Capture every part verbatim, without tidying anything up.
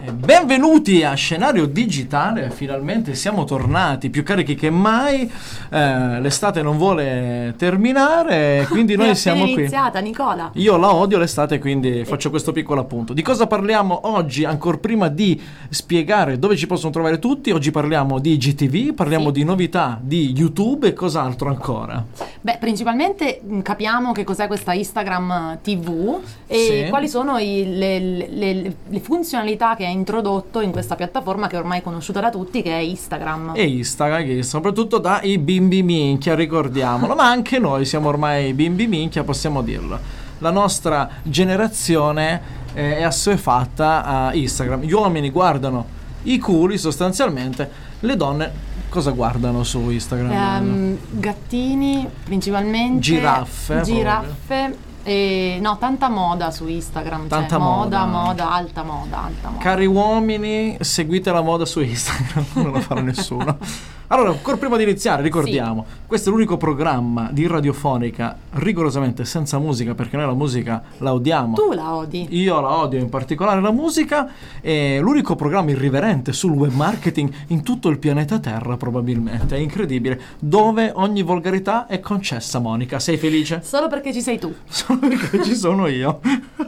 Benvenuti a Scenario Digitale, finalmente siamo tornati più carichi che mai, eh, l'estate non vuole terminare, quindi noi siamo qui. È iniziata, Nicola. Io la odio l'estate, quindi faccio questo piccolo appunto. Di cosa parliamo oggi? Ancora prima di spiegare dove ci possono trovare tutti, oggi parliamo di I G T V, parliamo sì. di novità di YouTube e cos'altro ancora? Beh, principalmente capiamo che cos'è questa Instagram T V e sì. quali sono i, le, le, le funzionalità che ha introdotto in questa piattaforma che ormai è conosciuta da tutti, che è Instagram. E Instagram, che soprattutto dai bimbi minchia, ricordiamolo, ma anche noi siamo ormai bimbi minchia, possiamo dirlo. La nostra generazione eh, è assuefatta a Instagram. Gli uomini guardano i culi sostanzialmente, le donne cosa guardano su Instagram? Um, gattini principalmente, giraffe, giraffe e no, tanta moda su Instagram, tanta cioè, moda, moda, moda, alta moda, alta moda. Cari uomini, seguite la moda su Instagram, non lo farà nessuno. Allora, ancora prima di iniziare, ricordiamo, sì. questo è l'unico programma di radiofonica rigorosamente senza musica, perché noi la musica la odiamo. Tu la odi? Io la odio, in particolare la musica, è l'unico programma irriverente sul web marketing in tutto il pianeta Terra, probabilmente, è incredibile, dove ogni volgarità è concessa. Monica, sei felice? Solo perché ci sei tu. Solo perché ci sono io.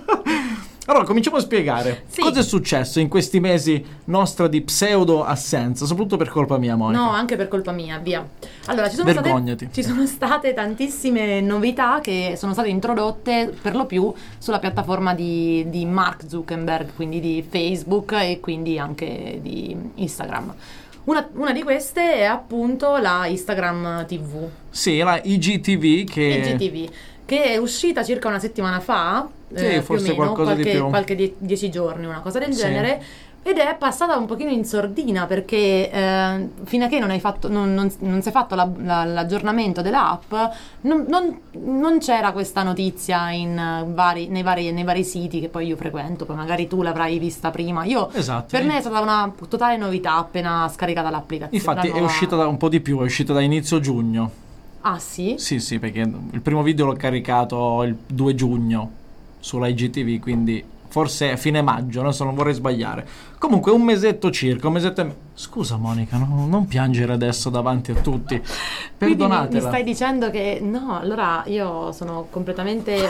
Allora, cominciamo a spiegare sì. cosa è successo in questi mesi nostra di pseudo assenza, soprattutto per colpa mia, Monica. No, anche per colpa mia, via. Allora, ci sono Vergognati. state, ci sono state tantissime novità che sono state introdotte per lo più sulla piattaforma di, di Mark Zuckerberg, quindi di Facebook e quindi anche di Instagram. Una, una di queste è appunto la Instagram T V. Sì, la I G T V che... I G T V, che è uscita circa una settimana fa, sì, eh, forse più o meno, qualcosa qualche, di più. qualche die- dieci giorni, una cosa del sì. genere, ed è passata un pochino in sordina perché eh, fino a che non hai fatto, non, non, non si è fatto la, la, l'aggiornamento dell'app, non, non, non c'era questa notizia in vari, nei, vari, nei vari siti che poi io frequento, poi magari tu l'avrai vista prima. Io, esatto, per sì. me è stata una totale novità appena scaricata l'applicazione. Infatti nuova... è uscita da un po' di più, è uscita da inizio giugno. Ah sì? Sì, sì, perché il primo video l'ho caricato il due giugno sulla I G T V, quindi forse a fine maggio, adesso non vorrei sbagliare. Comunque un mesetto circa, un mesetto e me... Scusa Monica, no, non piangere adesso davanti a tutti. Perdonatela. Quindi mi, mi stai dicendo che no, allora io sono completamente...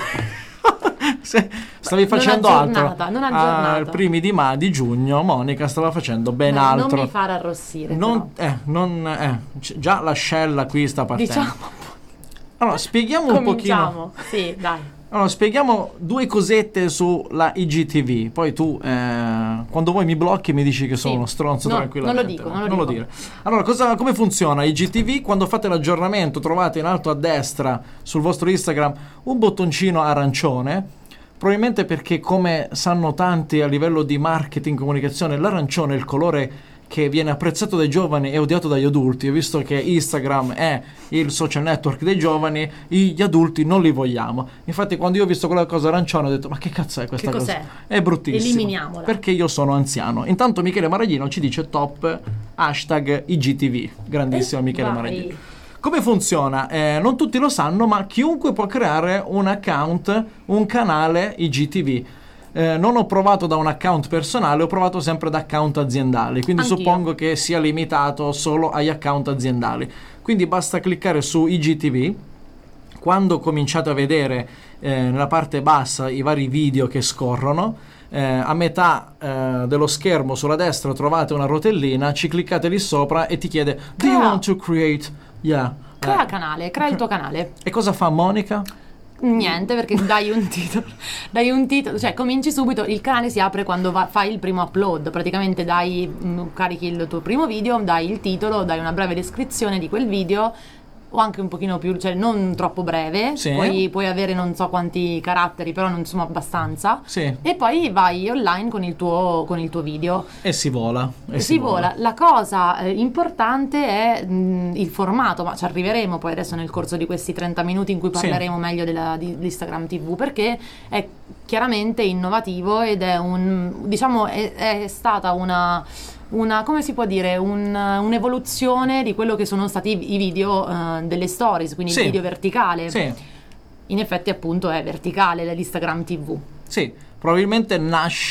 Stavi facendo non altro. Non aggiornata. Ai primi di, ma- di giugno Monica stava facendo ben no, altro. Non mi far arrossire. Non, eh, non, eh, c- già l'ascella qui sta partendo. Diciamo. Allora, spieghiamo un pochino. Sì, dai. Allora, spieghiamo due cosette sulla I G T V. Poi tu, eh, quando vuoi mi blocchi e mi dici che sono sì. uno stronzo no, tranquillamente. Non lo dico, non lo, non dico. lo dire. Allora, cosa, come funziona I G T V? Quando fate l'aggiornamento trovate in alto a destra sul vostro Instagram un bottoncino arancione. Probabilmente perché, come sanno tanti a livello di marketing, comunicazione, l'arancione è il colore che viene apprezzato dai giovani e odiato dagli adulti. E visto che Instagram è il social network dei giovani, gli adulti non li vogliamo. Infatti quando io ho visto quella cosa arancione ho detto: ma che cazzo è questa che cosa? Cos'è? È bruttissimo. Eliminiamola. Perché io sono anziano. Intanto Michele Maraglino ci dice top hashtag I G T V. Grandissimo eh, Michele vai. Maraglino. Come funziona? Eh, non tutti lo sanno, ma chiunque può creare un account, un canale I G T V. Eh, non ho provato da un account personale, ho provato sempre da account aziendali, quindi Anch'io. suppongo che sia limitato solo agli account aziendali. Quindi basta cliccare su I G T V. Quando cominciate a vedere eh, nella parte bassa i vari video che scorrono, eh, a metà eh, dello schermo sulla destra trovate una rotellina, ci cliccate lì sopra e ti chiede Do you want to create... Yeah. Crea eh. canale, crea il tuo canale. E cosa fa Monica? Niente, perché dai un titolo, dai un titolo, cioè cominci subito, il canale si apre quando va, fai il primo upload, praticamente dai, mh, carichi il tuo primo video, dai il titolo, dai una breve descrizione di quel video, o anche un pochino più, cioè non troppo breve, sì. puoi, puoi avere non so quanti caratteri, però non insomma abbastanza, sì. e poi vai online con il tuo, con il tuo video. E si vola. E si, si vola. vola. La cosa eh, importante è mh, il formato, ma ci arriveremo poi adesso nel corso di questi trenta minuti in cui parleremo sì. meglio della, di, di Instagram T V, perché è chiaramente innovativo ed è un, diciamo, è, è stata una... una, come si può dire, un, un'evoluzione di quello che sono stati i video uh, delle stories, quindi sì. il video verticale. Sì. In effetti appunto è verticale l'Instagram T V. Sì, probabilmente nasce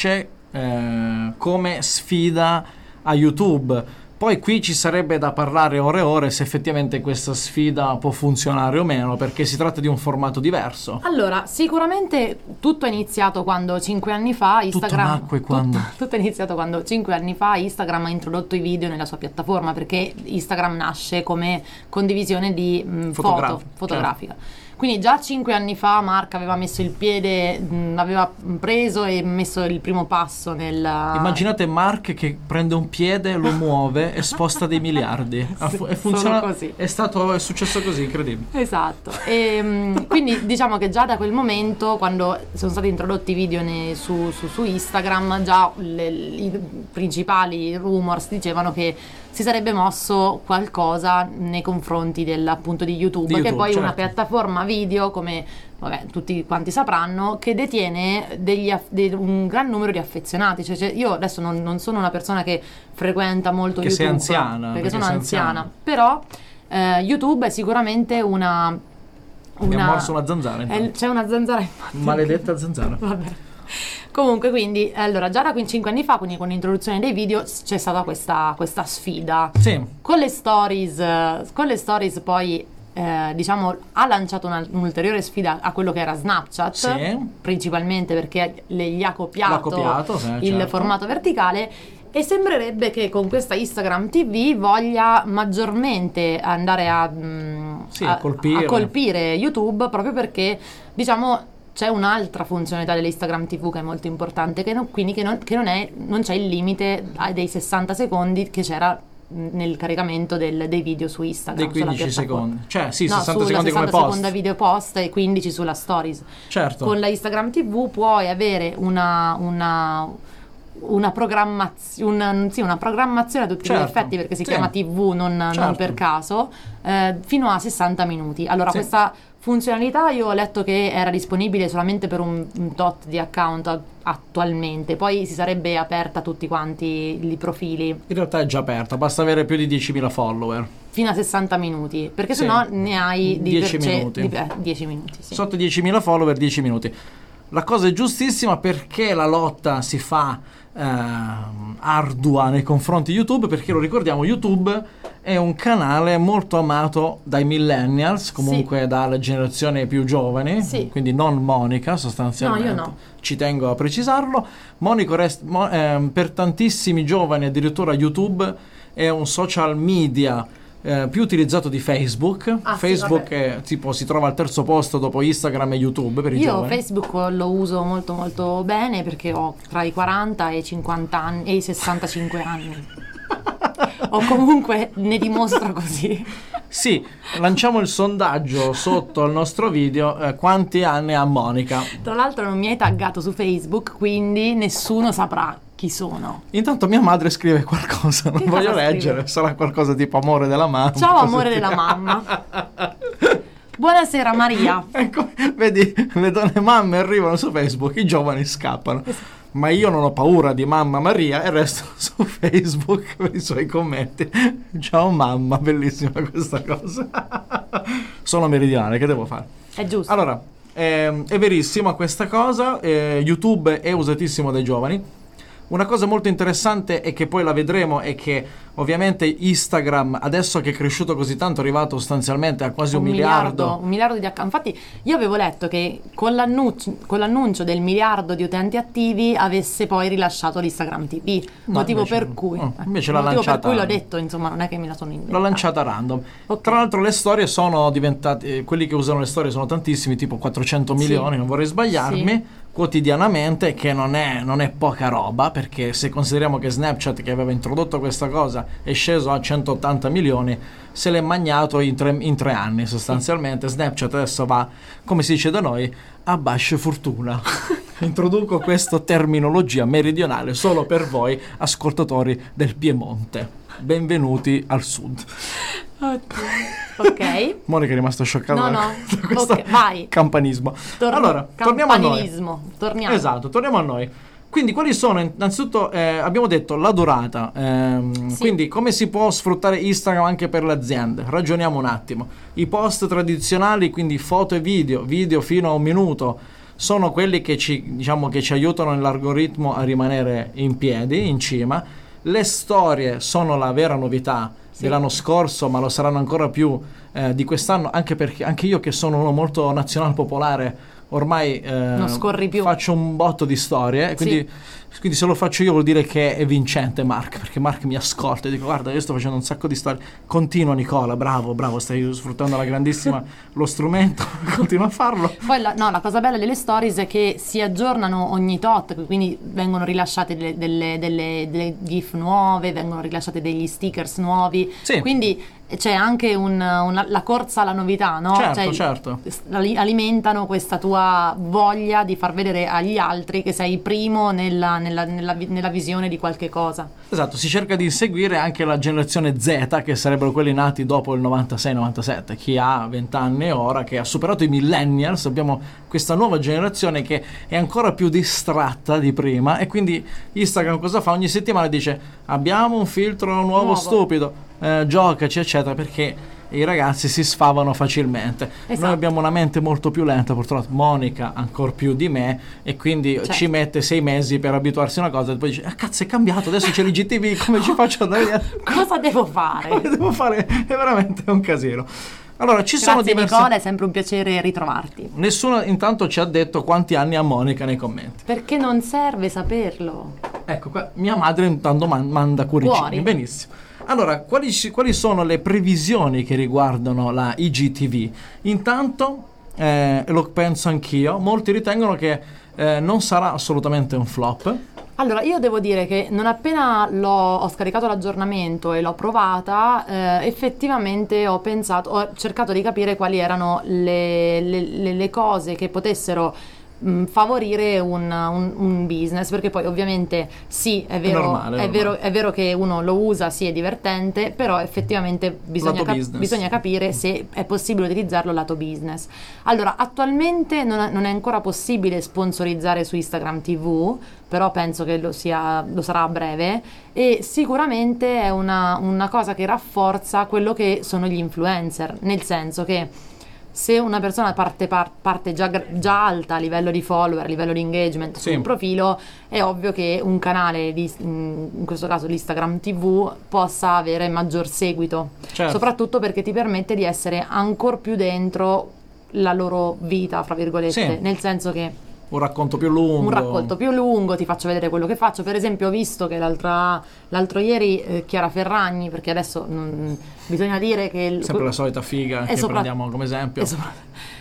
eh, come sfida a YouTube. Poi qui ci sarebbe da parlare ore e ore se effettivamente questa sfida può funzionare o meno, perché si tratta di un formato diverso. Allora, sicuramente tutto è iniziato quando cinque anni fa Instagram... Tutto nacque quando... Tutto, tutto è iniziato quando cinque anni fa Instagram ha introdotto i video nella sua piattaforma, perché Instagram nasce come condivisione di mh, Fotografi, foto fotografica. Certo. Quindi già cinque anni fa Mark aveva messo il piede, mh, aveva preso e messo il primo passo nel... Immaginate Mark che prende un piede, lo muove e sposta dei miliardi. Sì, e funziona così. È stato è successo così, incredibile. Esatto. E, mh, quindi diciamo che già da quel momento, quando sono stati introdotti video ne, su, su, su Instagram, già le, i principali rumors dicevano che si sarebbe mosso qualcosa nei confronti del, appunto di YouTube, di YouTube, che è poi certo. una piattaforma video, come vabbè, tutti quanti sapranno, che detiene degli, de, un gran numero di affezionati. Cioè, cioè, io adesso non, non sono una persona che frequenta molto che YouTube, sei anziana, perché, perché sono sei anziana, anziana. però eh, YouTube è sicuramente una... una Mi ha morso una zanzara. è, c'è una zanzara in Maledetta zanzara. Vabbè. Comunque, quindi, allora, già da cinque anni fa, quindi con l'introduzione dei video, c'è stata questa, questa sfida. Sì. Con le stories, con le stories poi, eh, diciamo, ha lanciato una, un'ulteriore sfida a quello che era Snapchat, Sì. principalmente perché le, gli ha copiato, L'ha copiato, sì, il certo. formato verticale. E sembrerebbe che con questa Instagram T V voglia maggiormente andare a, mh, Sì, a, a colpire. a colpire YouTube, proprio perché, diciamo, c'è un'altra funzionalità dell'Instagram T V che è molto importante, che non, quindi che, non, che non, è, non c'è il limite dei sessanta secondi che c'era nel caricamento del, dei video su Instagram. Dei quindici secondi. Cioè, sì, no, sessanta secondi come sessanta post. secondi video post e quindici sulla stories. Certo. Con la Instagram T V puoi avere una... una una programmazione, una, sì, una programmazione a tutti certo. gli effetti, perché si sì. chiama T V non, certo. non per caso, eh, fino a sessanta minuti. Allora, sì. questa funzionalità io ho letto che era disponibile solamente per un, un tot di account attualmente, poi si sarebbe aperta a tutti quanti i profili. In realtà è già aperta, basta avere più di diecimila follower. Fino a sessanta minuti, perché sì. sennò ne hai di dieci perce- minuti. Di, eh, dieci minuti, sì. Sotto diecimila follower, dieci minuti. La cosa è giustissima, perché la lotta si fa eh, ardua nei confronti di YouTube, perché lo ricordiamo, YouTube è un canale molto amato dai millennials, comunque sì. dalle generazioni più giovani, sì. quindi non Monica sostanzialmente. No, io no. Ci tengo a precisarlo. Monica rest- mo- eh, per tantissimi giovani addirittura YouTube è un social media Eh, più utilizzato di Facebook. Ah, Facebook sì, è, tipo, si trova al terzo posto dopo Instagram e YouTube per i Io giovani. Facebook lo uso molto molto bene, perché ho tra i quaranta e i cinquanta anni e i sessantacinque anni. O comunque ne dimostro così. Sì, lanciamo il sondaggio sotto al nostro video, eh, quanti anni ha Monica. Tra l'altro non mi hai taggato su Facebook, quindi nessuno saprà chi sono. Intanto mia madre scrive qualcosa, non Che voglio cosa leggere, scrive? sarà qualcosa tipo amore della mamma. Ciao così amore tipo. della mamma. Buonasera Maria. Ecco, vedi, le donne mamme arrivano su Facebook, i giovani scappano. Ma io non ho paura di mamma Maria e resto su Facebook per i suoi commenti. Ciao mamma, bellissima questa cosa. Sono meridionale, che devo fare? È giusto. Allora, ehm, è verissima questa cosa, eh, YouTube è usatissimo dai giovani. Una cosa molto interessante e che poi la vedremo è che ovviamente Instagram, adesso che è cresciuto così tanto, è arrivato sostanzialmente a quasi un, un miliardo. miliardo. Un miliardo di account. Infatti io avevo letto che con l'annuncio, con l'annuncio del miliardo di utenti attivi avesse poi rilasciato l'Instagram T V. No, motivo invece, per cui oh, invece l'ha motivo lanciata, per cui l'ho detto, insomma, non è che me la sono inventata. L'ho lanciata random. Okay. Tra l'altro le storie sono diventate, quelli che usano le storie sono tantissimi, tipo quattrocento milioni, sì. non vorrei sbagliarmi. Sì. Quotidianamente, che non è, non è poca roba, perché se consideriamo che Snapchat, che aveva introdotto questa cosa, è sceso a centottanta milioni, se l'è magnato in tre, in tre anni sostanzialmente. Snapchat adesso va, come si dice da noi, a basce fortuna. Introduco questa terminologia meridionale solo per voi ascoltatori del Piemonte. Benvenuti al sud. Ok. Monica è rimasta scioccata no, da, no. da questo okay, vai. campanismo. Tor- allora, torniamo a noi. Torniamo. Esatto, torniamo a noi. Quindi quali sono, innanzitutto eh, abbiamo detto la durata, ehm, sì. quindi come si può sfruttare Instagram anche per le aziende? Ragioniamo un attimo. I post tradizionali, quindi foto e video, video fino a un minuto, sono quelli che ci, diciamo, che ci aiutano nell'algoritmo a rimanere in piedi, in cima. Le storie sono la vera novità sì. dell'anno scorso, ma lo saranno ancora più eh, di quest'anno, anche perché anche io, che sono uno molto nazional popolare, ormai eh, non scorri più. Faccio un botto di storie, quindi, sì. quindi se lo faccio io vuol dire che è vincente Mark, perché Mark mi ascolta e dico: guarda, io sto facendo un sacco di storie. Continua Nicola, bravo, bravo, stai sfruttando la grandissima lo strumento, continua a farlo. Poi la, no, la cosa bella delle stories è che si aggiornano ogni tot, quindi vengono rilasciate delle, delle, delle, delle gif nuove, vengono rilasciate degli stickers nuovi, sì. quindi c'è anche un, una, la corsa alla novità, no? Certo, cioè, certo. alimentano questa tua voglia di far vedere agli altri che sei primo nella, nella, nella, nella visione di qualche cosa. Esatto, si cerca di inseguire anche la generazione Z, che sarebbero quelli nati dopo il novantasei novantasette, chi ha venti anni ora, che ha superato i millennials. Abbiamo questa nuova generazione che è ancora più distratta di prima, e quindi Instagram cosa fa? Ogni settimana dice: abbiamo un filtro nuovo, nuovo. stupido, Eh, giocaci eccetera, perché i ragazzi si sfavano facilmente. Esatto. Noi abbiamo una mente molto più lenta, purtroppo. Monica ancora più di me, e quindi certo. ci mette sei mesi per abituarsi a una cosa, e poi dice: ah, cazzo, è cambiato, adesso c'è l'I G T V, come ci faccio ad andare? Cosa devo fare? Cosa devo fare? È veramente un casino. Allora, ci Grazie sono diverse... Nicola, è sempre un piacere ritrovarti. Nessuno intanto ci ha detto quanti anni ha Monica nei commenti. Perché non serve saperlo. Ecco qua, mia madre intanto man- manda cuoricini. Fuori. Benissimo. Allora, quali, quali sono le previsioni che riguardano la I G T V? Intanto, eh, lo penso anch'io, molti ritengono che eh, non sarà assolutamente un flop. Allora, io devo dire che non appena l'ho, ho scaricato l'aggiornamento e l'ho provata, eh, effettivamente ho pensato, ho cercato di capire quali erano le, le, le cose che potessero mh, favorire un, un, un business, perché poi ovviamente sì, è vero, è, normale, è, è, vero, è vero che uno lo usa, sì, è divertente, però effettivamente bisogna, cap- bisogna capire se è possibile utilizzarlo lato business. Allora, attualmente non è, non è ancora possibile sponsorizzare su Instagram T V, però penso che lo sia, lo sarà a breve, e sicuramente è una, una cosa che rafforza quello che sono gli influencer, nel senso che se una persona parte, par- parte già, già alta a livello di follower, a livello di engagement sì. su un profilo, è ovvio che un canale, di, in questo caso l'Instagram T V, possa avere maggior seguito, certo. soprattutto perché ti permette di essere ancora più dentro la loro vita, fra virgolette, sì. nel senso che un racconto più lungo. Un racconto più lungo, ti faccio vedere quello che faccio. Per esempio, ho visto che l'altra, l'altro ieri eh, Chiara Ferragni, perché adesso mh, bisogna dire che... Il, sempre la solita figa che sopra, prendiamo come esempio. Sopra,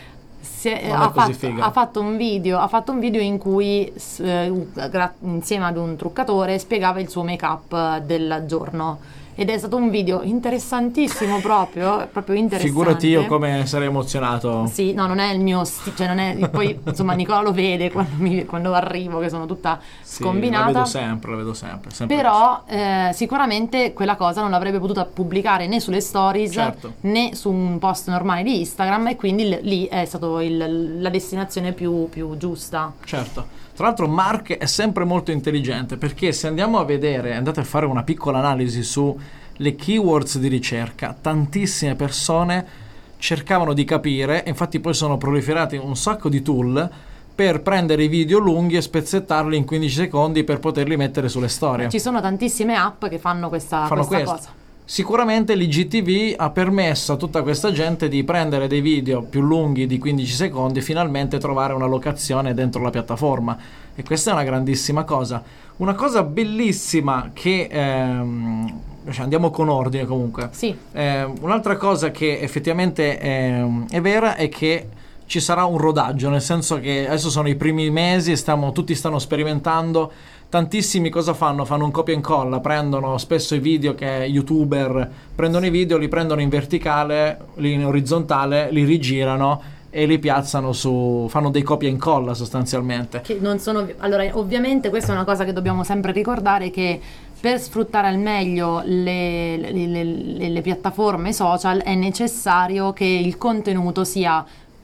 si è, ha, fatto, ha fatto un video ha fatto un video in cui eh, gra- insieme ad un truccatore spiegava il suo make up del giorno. Ed è stato un video interessantissimo, proprio, proprio interessante. Figurati io come sarei emozionato. Sì, no, non è il mio sti- cioè non è, poi insomma Nicola lo vede quando, mi, quando arrivo, che sono tutta sì, scombinata. La vedo sempre, la vedo sempre. sempre Però eh, sicuramente quella cosa non l'avrebbe potuta pubblicare né sulle stories, certo. né su un post normale di Instagram, e quindi l- lì è stata la destinazione più, più giusta. Certo. Tra l'altro Mark è sempre molto intelligente, perché se andiamo a vedere, andate a fare una piccola analisi su le keywords di ricerca, tantissime persone cercavano di capire, e infatti poi sono proliferati un sacco di tool per prendere i video lunghi e spezzettarli in quindici secondi per poterli mettere sulle storie. Ci sono tantissime app che fanno questa, fanno questa questo. cosa. Sicuramente l'I G T V ha permesso a tutta questa gente di prendere dei video più lunghi di quindici secondi e finalmente trovare una locazione dentro la piattaforma, e questa è una grandissima cosa. Una cosa bellissima che ehm, cioè andiamo con ordine comunque. Sì. Eh, un'altra cosa che effettivamente è, è vera è che ci sarà un rodaggio, nel senso che adesso sono i primi mesi, stiamo, tutti stanno sperimentando. Tantissimi cosa fanno? Fanno un copia e incolla, prendono spesso i video che youtuber prendono i video, li prendono in verticale, li in orizzontale, li rigirano e li piazzano su, fanno dei copia e incolla sostanzialmente. Che non sono, allora ovviamente questa è una cosa che dobbiamo sempre ricordare, che per sfruttare al meglio le, le, le, le, le piattaforme social è necessario che il contenuto sia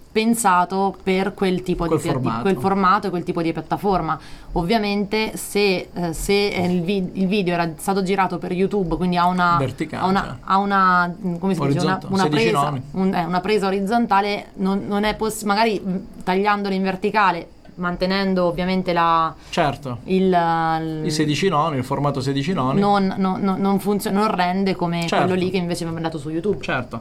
pensato per quel tipo quel di piatti, formato. quel formato e quel tipo di piattaforma. Ovviamente se, eh, se il, vi- il video era stato girato per YouTube, quindi ha una verticale, ha una, ha una come si dice, una, una presa un, eh, una presa orizzontale, non, non è possibile, magari tagliandolo in verticale mantenendo ovviamente la certo il, il i sedici noni, il formato sedici noni non, non, non, non, funziona, non rende come certo. quello lì che invece mi è andato su YouTube. Certo.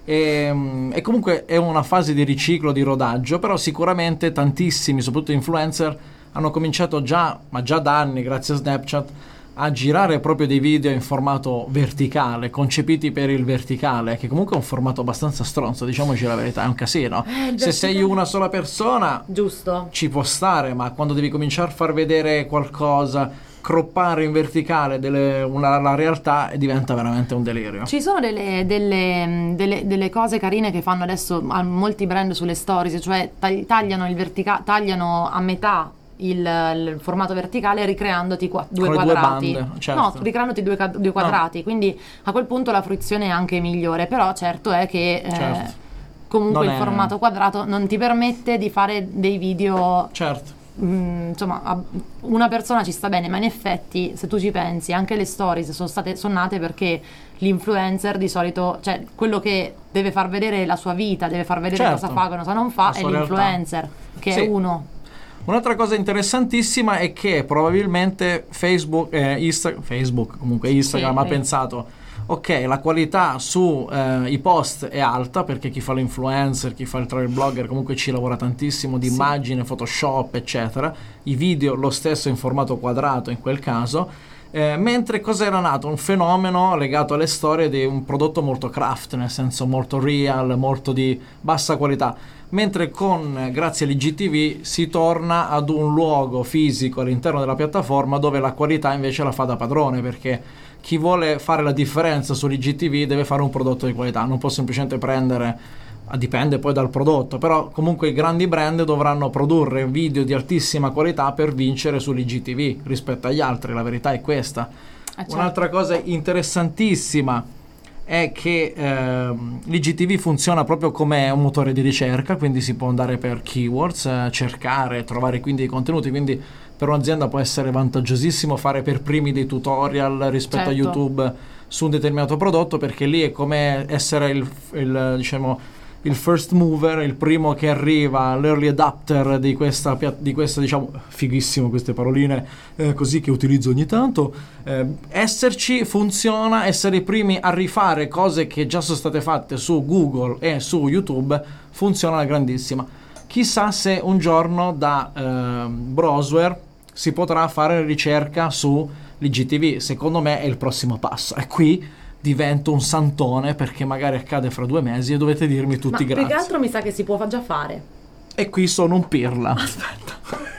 E, e comunque è una fase di riciclo, di rodaggio, però sicuramente tantissimi, soprattutto influencer, hanno cominciato già, ma già da anni, grazie a Snapchat, a girare proprio dei video in formato verticale, concepiti per il verticale, che comunque è un formato abbastanza stronzo, diciamoci la verità, è un casino. Eh, Se sei una sola persona, giusto, ci può stare, ma quando devi cominciare a far vedere qualcosa, croppare in verticale delle, una, la realtà, diventa veramente un delirio. Ci sono delle, delle, delle, delle cose carine che fanno adesso a molti brand sulle stories, cioè tagliano il verticale, tagliano a metà Il, il formato verticale ricreandoti qua, due Con le quadrati due bande, certo. no, ricreandoti due, due quadrati no. Quindi a quel punto la fruizione è anche migliore, però certo è che certo. eh, comunque non il è... formato quadrato non ti permette di fare dei video, certo. mh, insomma una persona ci sta bene, ma in effetti se tu ci pensi anche le stories sono state sono nate perché l'influencer di solito, cioè quello che deve far vedere la sua vita, deve far vedere certo. cosa fa, cosa non fa, è l'influencer realtà. Che sì. è uno. Un'altra cosa interessantissima è che probabilmente Facebook, eh, Insta- Facebook comunque Instagram sì, ha sì. pensato, ok, la qualità su eh, i post è alta perché chi fa l'influencer, chi fa il travel blogger comunque ci lavora tantissimo di sì. immagine, Photoshop, eccetera. I video lo stesso in formato quadrato in quel caso. Eh, mentre cosa era nato? Un fenomeno legato alle storie di un prodotto molto craft, nel senso molto real, molto di bassa qualità. Mentre con, grazie all'I G T V, si torna ad un luogo fisico all'interno della piattaforma dove la qualità invece la fa da padrone, perché chi vuole fare la differenza sull'I G T V deve fare un prodotto di qualità, non può semplicemente prendere, dipende poi dal prodotto, però comunque i grandi brand dovranno produrre video di altissima qualità per vincere sull'I G T V rispetto agli altri, la verità è questa. Eh, certo. Un'altra cosa interessantissima è che ehm, l'I G T V funziona proprio come un motore di ricerca, quindi si può andare per keywords, eh, cercare, trovare quindi dei contenuti, quindi per un'azienda può essere vantaggiosissimo fare per primi dei tutorial rispetto certo. a YouTube su un determinato prodotto, perché lì è come essere il, il diciamo il first mover, il primo che arriva, l'early adapter di questa, di questa diciamo, fighissimo queste paroline eh, così che utilizzo ogni tanto, eh, esserci funziona, essere i primi a rifare cose che già sono state fatte su Google e su YouTube funziona alla grandissima. Chissà se un giorno da eh, browser si potrà fare ricerca su l'I G T V, secondo me è il prossimo passo, e qui divento un santone perché magari accade fra due mesi e dovete dirmi tutti ma grazie. Più che altro mi sa che si può già fare. E qui sono un pirla. Aspetta.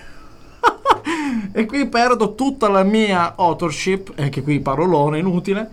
E qui perdo tutta la mia authorship, e che qui parolone inutile.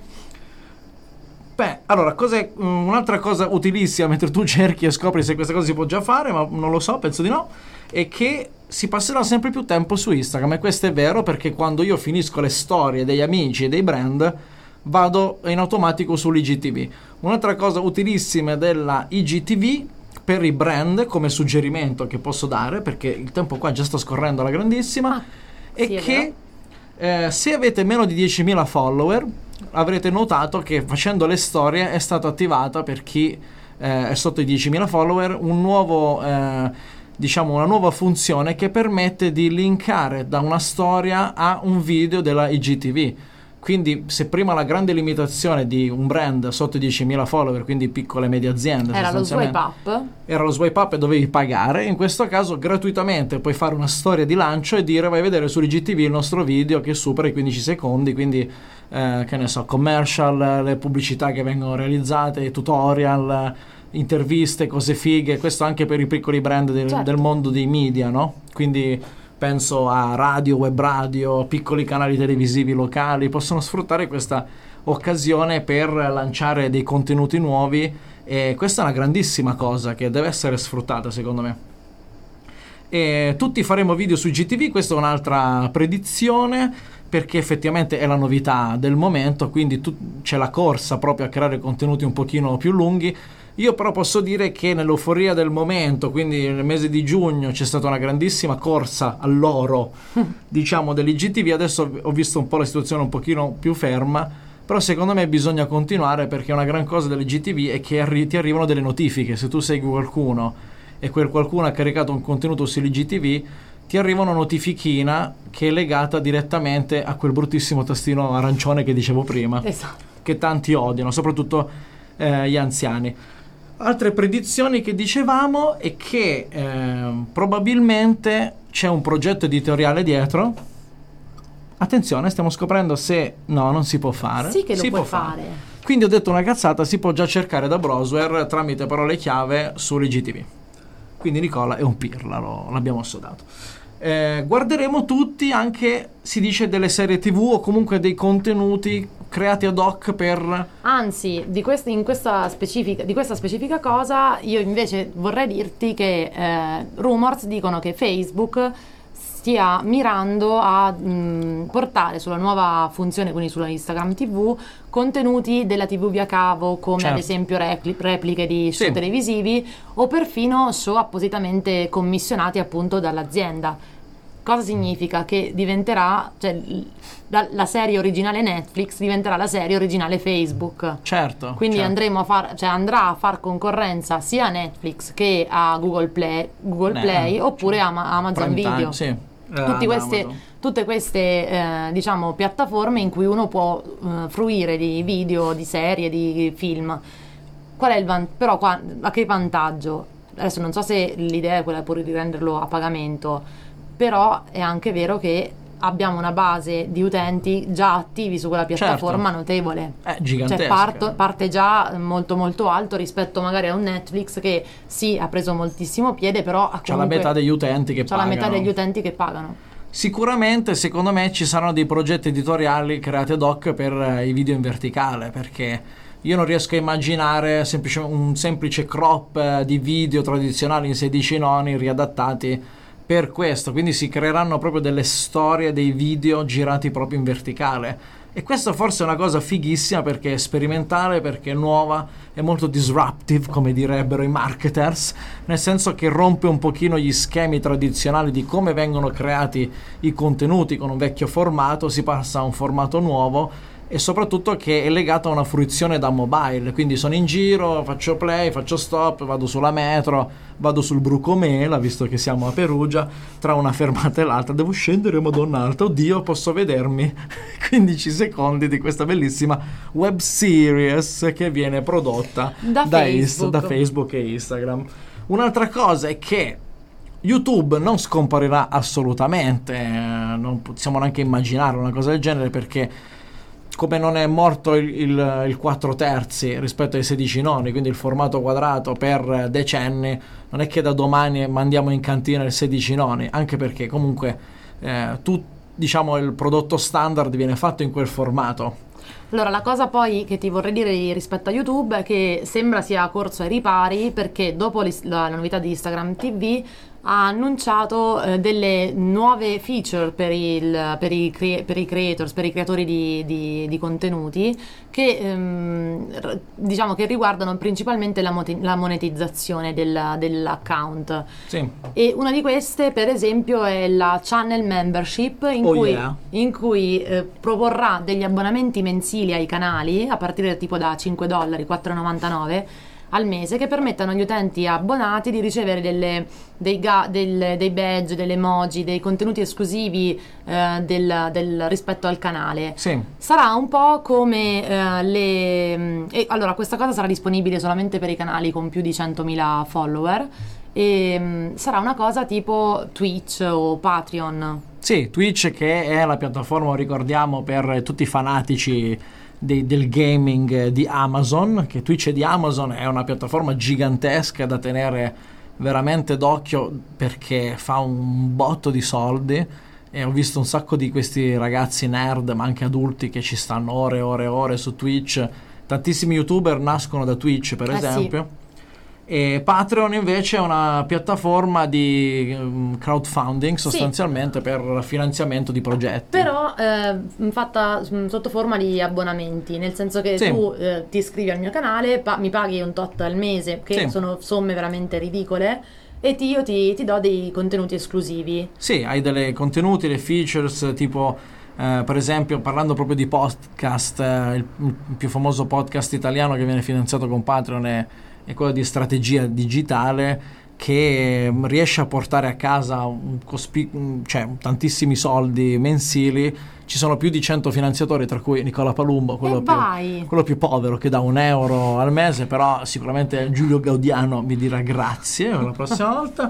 Beh, allora, cos'è um, un'altra cosa utilissima mentre tu cerchi e scopri se questa cosa si può già fare, ma non lo so, penso di no, è che si passerà sempre più tempo su Instagram, e questo è vero perché quando io finisco le storie degli amici e dei brand vado in automatico sull'I G T V. Un'altra cosa utilissima della I G T V per i brand, come suggerimento che posso dare, perché il tempo qua già sta scorrendo alla grandissima, ah, è sì, che eh, se avete meno di diecimila follower avrete notato che facendo le storie è stata attivata, per chi eh, è sotto i diecimila follower, un nuovo eh, diciamo una nuova funzione che permette di linkare da una storia a un video della I G T V. Quindi se prima la grande limitazione di un brand sotto i diecimila follower, quindi piccole e medie aziende, era lo swipe up, era lo swipe up e dovevi pagare, in questo caso gratuitamente puoi fare una storia di lancio e dire vai a vedere sull'I G T V il nostro video che supera i quindici secondi, quindi eh, che ne so, commercial, le pubblicità che vengono realizzate, tutorial, interviste, cose fighe, questo anche per i piccoli brand del, certo. del mondo dei media, no? Quindi penso a radio, web radio, piccoli canali televisivi locali, possono sfruttare questa occasione per lanciare dei contenuti nuovi, e questa è una grandissima cosa che deve essere sfruttata secondo me. E tutti faremo video su I G T V, questa è un'altra predizione, perché effettivamente è la novità del momento, quindi tu, c'è la corsa proprio a creare contenuti un pochino più lunghi. Io però posso dire che nell'euforia del momento, quindi nel mese di giugno, c'è stata una grandissima corsa all'oro, diciamo, dell'I G T V. Adesso ho visto un po' la situazione un pochino più ferma, però secondo me bisogna continuare, perché una gran cosa dell'I G T V è che arri- ti arrivano delle notifiche. Se tu segui qualcuno e quel qualcuno ha caricato un contenuto sull'I G T V, ti arriva una notifichina che è legata direttamente a quel bruttissimo tastino arancione che dicevo prima, esatto, che tanti odiano, soprattutto eh, gli anziani. Altre predizioni che dicevamo è che eh, probabilmente c'è un progetto editoriale dietro. Attenzione, stiamo scoprendo se no, non si può fare. Sì che lo si puoi può fare. fare. Quindi ho detto una cazzata, si può già cercare da browser tramite parole chiave sull'I G T V. Quindi Nicola è un pirla, lo, l'abbiamo assodato. Eh, guarderemo tutti anche, si dice, delle serie tivù o comunque dei contenuti creati ad hoc per... Anzi, di, quest- in questa specifica, di questa specifica cosa io invece vorrei dirti che eh, rumors dicono che Facebook stia mirando a mh, portare sulla nuova funzione, quindi sulla Instagram T V, contenuti della T V via cavo, come certo. ad esempio repli- repliche di show sì. televisivi o perfino show appositamente commissionati appunto dall'azienda. Cosa significa? Che diventerà, cioè la, la serie originale Netflix diventerà la serie originale Facebook. Certo. Quindi certo. andremo a far, cioè andrà a far concorrenza sia a Netflix che a Google Play, Google Eh, Play oppure certo. a Ma- Amazon Prime Video. time, sì. Eh, Tutti queste, Amazon. tutte queste eh, diciamo piattaforme in cui uno può eh, fruire di video, di serie, di film. Qual è il van- però qua, a che vantaggio? Adesso non so se l'idea è quella pure di renderlo a pagamento, però è anche vero che abbiamo una base di utenti già attivi su quella piattaforma certo. notevole. È gigantesca. Cioè parto, parte già molto molto alto rispetto magari a un Netflix che sì ha preso moltissimo piede, però ha c'ha la metà degli utenti che c'ha pagano. la metà degli utenti che pagano. Sicuramente, secondo me, ci saranno dei progetti editoriali creati ad hoc per eh, i video in verticale, perché io non riesco a immaginare semplice, un semplice crop eh, di video tradizionali in sedici noni riadattati per questo, quindi si creeranno proprio delle storie, dei video girati proprio in verticale, e questo forse è una cosa fighissima perché è sperimentale, perché è nuova, è molto disruptive, come direbbero i marketers, nel senso che rompe un pochino gli schemi tradizionali di come vengono creati i contenuti con un vecchio formato, si passa a un formato nuovo, e soprattutto che è legato a una fruizione da mobile, quindi sono in giro, faccio play, faccio stop, vado sulla metro, vado sul Brucomela, visto che siamo a Perugia, tra una fermata e l'altra devo scendere, madonna alta, oddio, posso vedermi quindici secondi di questa bellissima web series che viene prodotta da, da, Facebook. Is- da Facebook e Instagram. Un'altra cosa è che YouTube non scomparirà assolutamente, eh, non possiamo neanche immaginare una cosa del genere, perché come non è morto il, il, il quattro terzi rispetto ai sedici noni, quindi il formato quadrato per decenni, non è che da domani mandiamo in cantina il sedici noni, anche perché comunque eh, tu, diciamo, il prodotto standard viene fatto in quel formato. Allora, la cosa poi che ti vorrei dire rispetto a YouTube è che sembra sia corso ai ripari, perché dopo la, la novità di Instagram T V ha annunciato eh, delle nuove feature per, il, per, i cre- per i creators, per i creatori di, di, di contenuti, che ehm, r- diciamo che riguardano principalmente la, moti- la monetizzazione del, dell'account. Sì. E una di queste, per esempio, è la channel membership, in Oh cui, yeah. in cui eh, proporrà degli abbonamenti mensili ai canali a partire tipo da cinque dollari, quattro e novantanove al mese, che permettono agli utenti abbonati di ricevere delle, dei, ga, del, dei badge, delle emoji, dei contenuti esclusivi eh, del, del rispetto al canale. Sì. Sarà un po' come eh, le... E, allora, questa cosa sarà disponibile solamente per i canali con più di centomila follower, e mh, sarà una cosa tipo Twitch o Patreon. Sì, Twitch, che è la piattaforma, ricordiamo, per tutti i fanatici Dei, del gaming di Amazon, che Twitch di Amazon è una piattaforma gigantesca da tenere veramente d'occhio, perché fa un botto di soldi, e ho visto un sacco di questi ragazzi nerd, ma anche adulti, che ci stanno ore e ore e ore su Twitch. Tantissimi youtuber nascono da Twitch, per Eh esempio. sì. E Patreon invece è una piattaforma di um, crowdfunding, sostanzialmente, sì, per finanziamento di progetti. Però eh, fatta sotto forma di abbonamenti, nel senso che sì, tu eh, ti iscrivi al mio canale, pa- mi paghi un tot al mese, che sì, sono somme veramente ridicole, e ti, io ti, ti do dei contenuti esclusivi. Sì, hai delle contenuti, le features, tipo eh, per esempio, parlando proprio di podcast, eh, il, il più famoso podcast italiano che viene finanziato con Patreon è è quello di strategia digitale, che riesce a portare a casa un cospi- cioè, tantissimi soldi mensili. Ci sono più di cento finanziatori, tra cui Nicola Palumbo, quello, più, quello più povero, che dà un euro al mese, però sicuramente Giulio Gaudiano mi dirà grazie la prossima volta.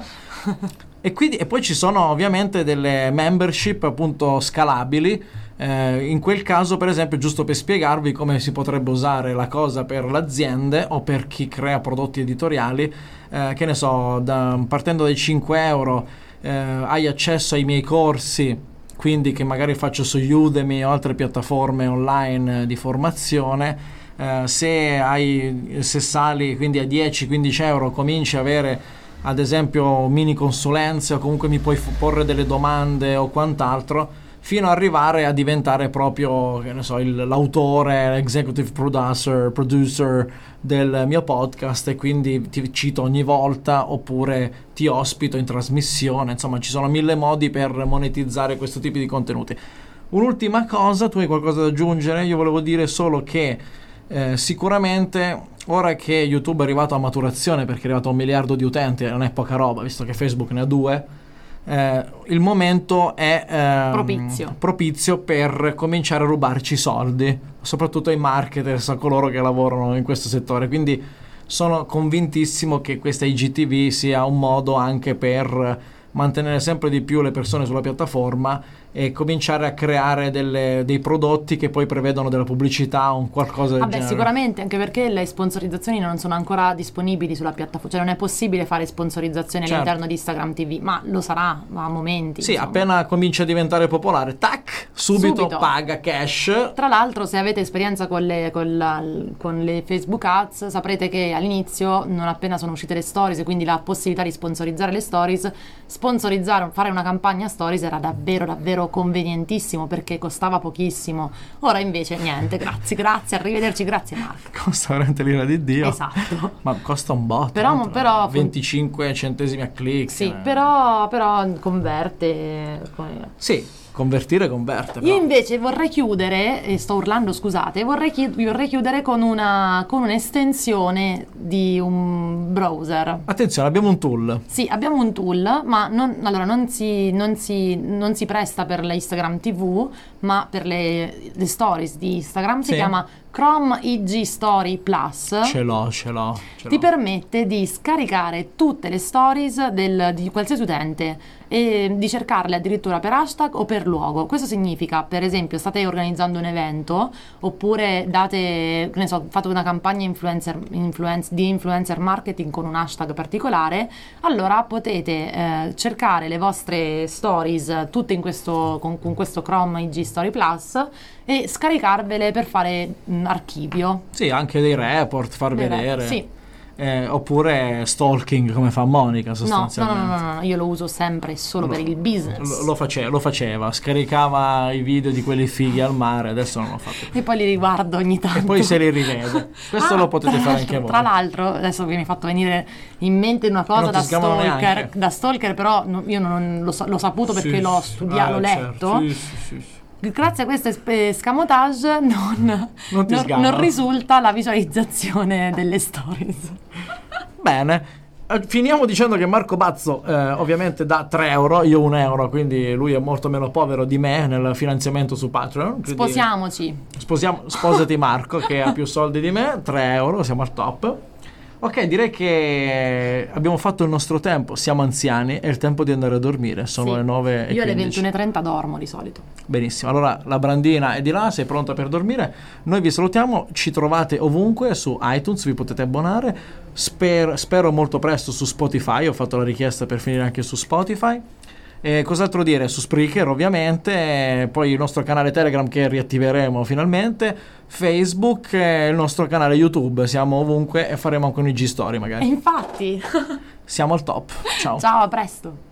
E, quindi, e poi ci sono ovviamente delle membership appunto scalabili. Eh, in quel caso, per esempio, giusto per spiegarvi come si potrebbe usare la cosa per le aziende o per chi crea prodotti editoriali, eh, che ne so, da, partendo dai cinque euro eh, hai accesso ai miei corsi, quindi che magari faccio su Udemy o altre piattaforme online di formazione. Eh, se hai se sali quindi a dieci quindici euro, cominci a avere ad esempio mini consulenze, o comunque mi puoi porre delle domande o quant'altro, fino ad arrivare a diventare proprio, che ne so, il, l'autore, l'executive producer, producer del mio podcast, e quindi ti cito ogni volta oppure ti ospito in trasmissione. Insomma, ci sono mille modi per monetizzare questo tipo di contenuti. Un'ultima cosa, tu hai qualcosa da aggiungere? Io volevo dire solo che eh, sicuramente ora che YouTube è arrivato a maturazione, perché è arrivato a un miliardo di utenti, non è poca roba, visto che Facebook ne ha due, Eh, il momento è ehm, propizio. propizio per cominciare a rubarci soldi, soprattutto ai marketers, a coloro che lavorano in questo settore. Quindi sono convintissimo che questa I G T V sia un modo anche per mantenere sempre di più le persone sulla piattaforma e cominciare a creare delle, dei prodotti che poi prevedono della pubblicità o un qualcosa del Vabbè, genere. sicuramente, anche perché le sponsorizzazioni non sono ancora disponibili sulla piattaforma, cioè non è possibile fare sponsorizzazioni Certo. all'interno di Instagram T V, ma lo sarà a momenti. Sì, insomma. appena comincia a diventare popolare, tac, subito, Subito. paga cash. Tra l'altro, se avete esperienza con le, con la- con le Facebook Ads, saprete che all'inizio, non appena sono uscite le stories e quindi la possibilità di sponsorizzare le stories, sponsorizzare, fare una campagna stories era davvero davvero convenientissimo, perché costava pochissimo. Ora invece niente, grazie, grazie, arrivederci, grazie Marco. Costa veramente l'ira di Dio. Esatto. Ma costa un botto. Però- tanto, però- venticinque centesimi a click. Sì, eh. però, però converte. come- Sì, convertire converte. Io però. invece vorrei chiudere, e sto urlando scusate, vorrei, chi- vorrei chiudere con una con un'estensione di un browser. Attenzione, abbiamo un tool. Sì, abbiamo un tool, ma non, allora, non, si, non, si, non si presta per la Instagram T V, ma per le, le stories di Instagram. Si Sì. chiama Chrome I G Story Plus. Ce l'ho, ce l'ho. Ce Ti l'ho. permette di scaricare tutte le stories del- di qualsiasi utente e di cercarle addirittura per hashtag o per luogo. Questo significa, per esempio, state organizzando un evento oppure date, che ne so, fate una campagna influencer, influenz- di influencer marketing con un hashtag particolare, allora potete eh, cercare le vostre stories eh, tutte in questo, con, con questo Chrome I G Story Plus e scaricarvele per fare mh, archivio. Sì, anche dei report, far Dei re- vedere. Sì. Eh, oppure stalking, come fa Monica No, no, sostanzialmente. no, no, no, io lo uso sempre solo per il business. Lo, lo face- lo faceva, scaricava i video di quelli fighi al mare, adesso non lo fa più. E poi li riguardo ogni tanto. E poi se li rivede. Questo Ah, lo potete tra fare l'altro- anche voi. Tra l'altro, adesso mi hai fatto venire in mente una cosa non ti da sgamano stalker, neanche. da stalker, però no- io non l'ho, sa- l'ho saputo perché Sì, l'ho sì. studiato, Ah, l'ho certo. letto. Sì, sì, sì, sì. Grazie a questo esp- escamotage non, Non ti non- sgamano. non risulta la visualizzazione delle stories. Bene. Eh, Finiamo dicendo che Marco Bazzo eh, ovviamente dà tre euro, io un euro, quindi lui è molto meno povero di me nel finanziamento su Patreon. Quindi Sposiamoci. Sposiamo, sposati Marco che ha più soldi di me, tre euro, siamo al top. Ok, direi che abbiamo fatto il nostro tempo, siamo anziani, è il tempo di andare a dormire, sono Sì. le nove e Io alle quindici. ventuno e trenta dormo di solito. Benissimo, allora la Brandina è di là, sei pronta per dormire? Noi vi salutiamo, ci trovate ovunque su iTunes, vi potete abbonare, Sper- spero molto presto su Spotify, ho fatto la richiesta per finire anche su Spotify. E cos'altro dire? Su Spreaker ovviamente, e poi il nostro canale Telegram che riattiveremo finalmente, Facebook e il nostro canale YouTube, siamo ovunque e faremo anche un I G Story E magari. infatti, Siamo al top, ciao. ciao, a presto.